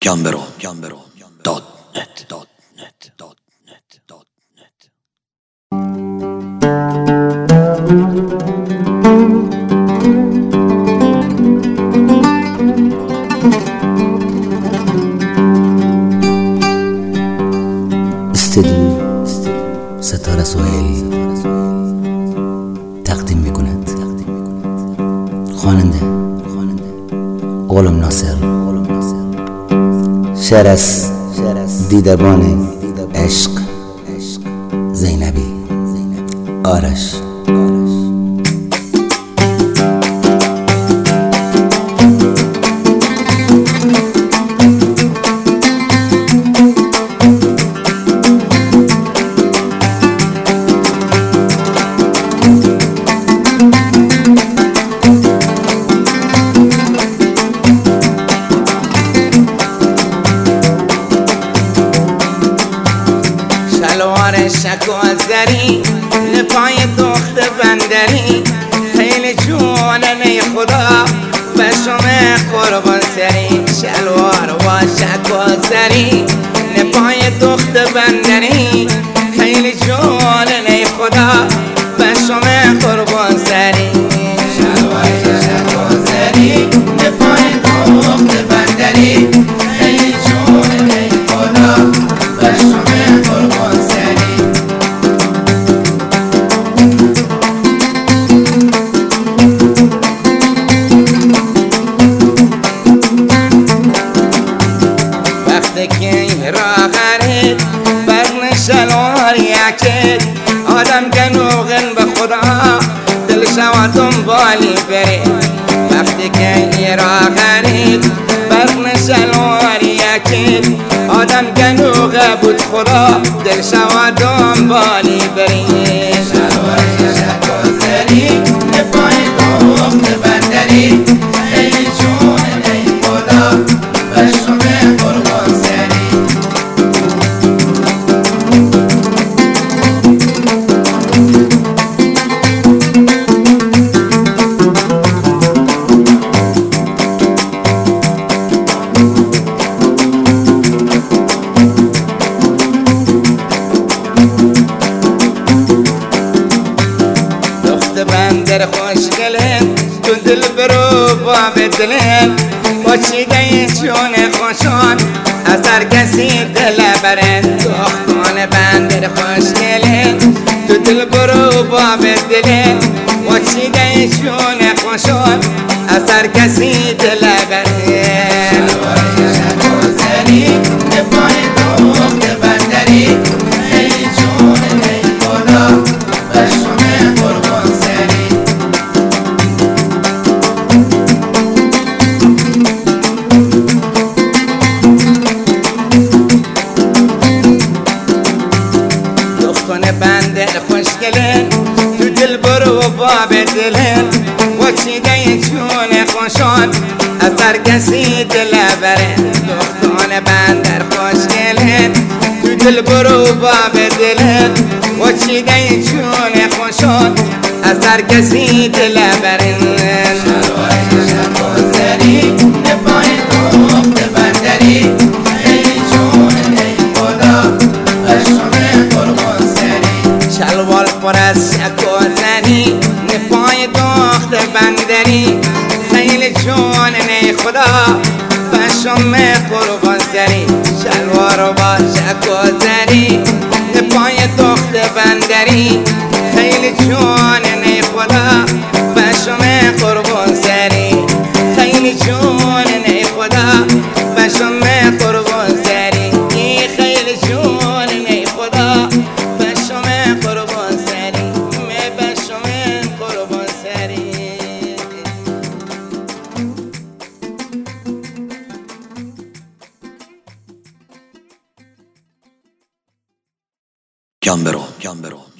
استدیو ستاره سهیل تقدیم میکند. خواننده غلام ناصر. شعر از دیدبان عشق زینبی. آرش. شلوار شکوزری پای دخت بندری خیلی جوننه خدا به شما قربان سری. شلوار و شکوزری پای دخت بندری خیلی جوننه خدا به شما قربان سری. شلوار شکوزری پای دخت بندری خیلی جوننه خدا به شما قربان سری. وقتی که راه خرید برن شلوار یکید آدم گنوغن به خدا دل شوا دنبالی برید. وقتی که راه خرید برن شلوار یکید آدم گنوغه بود خدا دل شوا دنبالی برید. شلوار شکوزری پای دخت بندری خیلی جوننه خدا به شما قربان سری. بندر خوشگلم تو دل برو باب دلم با چیده چون خوشان اثر کسی دل برن. دختان بندر خوشگلم تو دل برو باب دلم با چیده چون خوشان اثر کسی دل برن. شکوزری پای دخت بندری خیلی جوننه خدا به شما قربان سری. دختان بندر خوشگلن تو دل برو باب دلن و چیده چون خوشان اثر کسی دل برن. دختان بندر خوشگلن تو دل برو باب دلن و چیده چون خوشان اثر کسی دل برن. شلوار شکوزری پای دخت بندری خیلی جوننه خدا به شما قربان سری. شلوار پر از شکوزری پای دخت بندری خیلی جوننه خدا به شما قربان سری. شلوار با شکوزری پای دخت بندری خیلی جوننه خدا به شما قربان سری. خیلی جوننه خدا به شما قربان سری. خیلی جوننه خدا به شما قربان سری. به شما قربان سری. Gambero